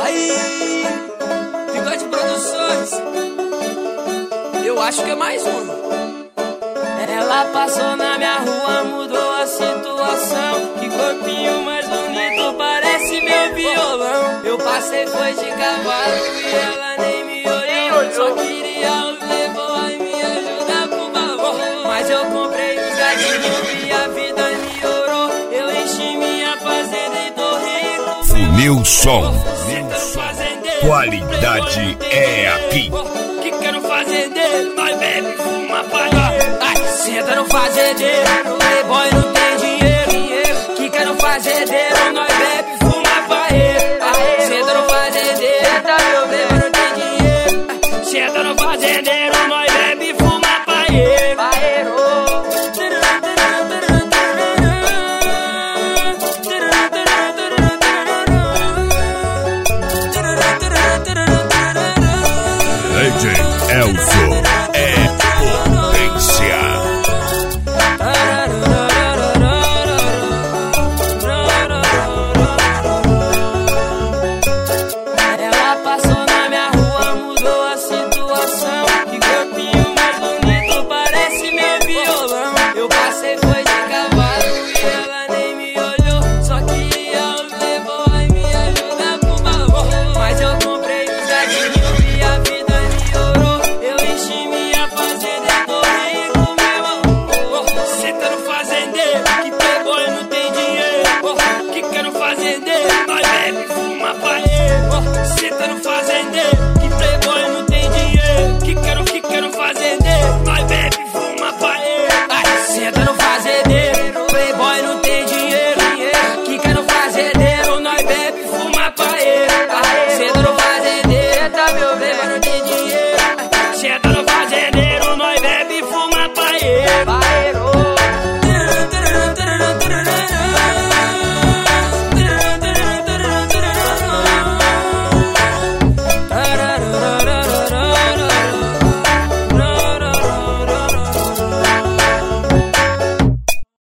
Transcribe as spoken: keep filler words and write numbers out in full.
Aí, Bigode Produções. Eu acho que é mais uma. Ela passou na minha rua, mudou a situação. Que corpinho mais bonito, parece meu violão. Eu passei, foi de cavalo e ela nem me olhou. Só queria o playboy e me ajudar por favor. Mas eu comprei os gatinhos e a vida melhorou. Eu enchi minha fazenda e tô rico. Funil Som. Qualidade é aqui. Que quero fazendeiro, nós bebe, fuma, paga. Ai, senta no fazendeiro, no playboy não tem dinheiro. Que quero fazendeiro, nós bebe, fuma, paga. Senta no fazendeiro, no playboy não tem dinheiro. Senta no fazendeiro, nós